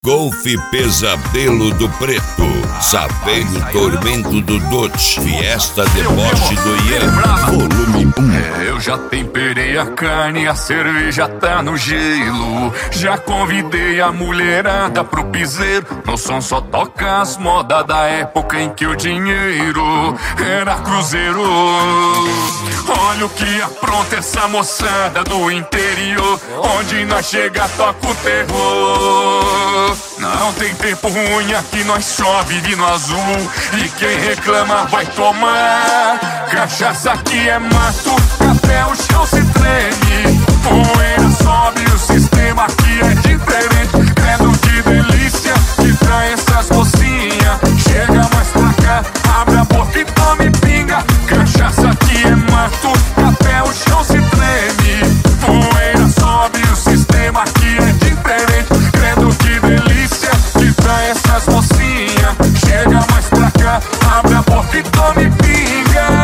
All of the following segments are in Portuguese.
Golf Pesadelo do Preto, Saveiro Tormento do Dote, Fiesta Deboche do Ian, volume 1. Eu já temperei a carne, a cerveja tá no gelo. Já convidei a mulherada pro piseiro. No som só toca as modas da época em que o dinheiro era cruzeiro. Olha o que apronta essa moçada do interior. Onde nós chega toca o terror. Não tem tempo ruim aqui, nós só vive no azul. E quem reclama vai tomar. Cachaça aqui é mato, até o chão se treme. Poeira sobe, o sistema aqui é diferente. Credo que delícia que traz essas mocinhas. Chega mais pra cá, abre a boca e tome pinga. Cachaça aqui é mato, até o chão se treme. Poeira sobe, o sistema aqui é diferente. Credo que delícia que traz essas mocinhas. Chega mais pra cá, abre a boca e tome pinga.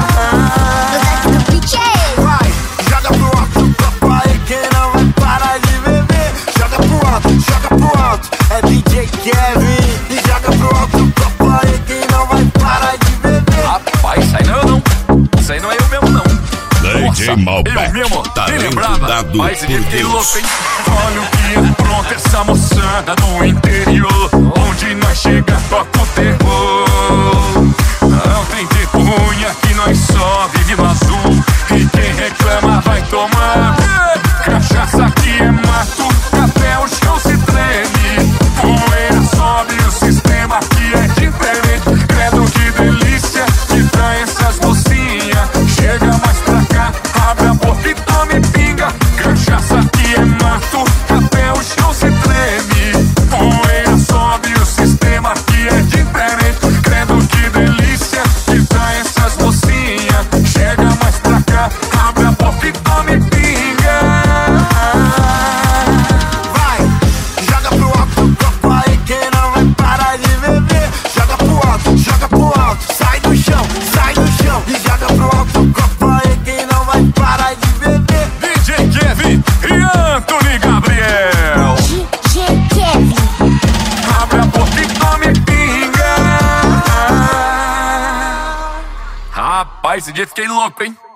Vai, joga pro alto, copa aí quem não vai parar de beber. Joga pro alto, é DJ Kevin. E joga pro alto, copa aí quem não vai parar de beber. Rapaz, isso aí não é eu não. Isso aí não é eu mesmo não. DJ Malbec, talento dado por Deus. Olha o que é pronto essa moçada do interior. Onde nós chega toca o terror. Não tem tempo ruim aqui, nós só vive no azul. E quem reclama vai tomar. Cachaça aqui é mato, até o chão se treme. Poeira sobe, o sistema aqui é diferente. Credo que delícia que traz essas mocinhas. Chega mais pra cá, abre a boca e tome pinga. Cachaça aqui é mato, até o chão se treme. Poeira sobe, o sistema aqui é diferente. Credo que delícia que traz essas mocinhas. Chega mais pra cá, abre a boca e tome pinga. Vai, joga pro alto, copa aí quem não vai parar de beber. Joga pro alto, sai do chão. E joga pro alto, copa aí quem não vai parar de beber. DJ Kevin e Anthony Gabriel. DJ Kevin. Abre a boca e tome pinga. Rapaz, esse dia fiquei louco, hein?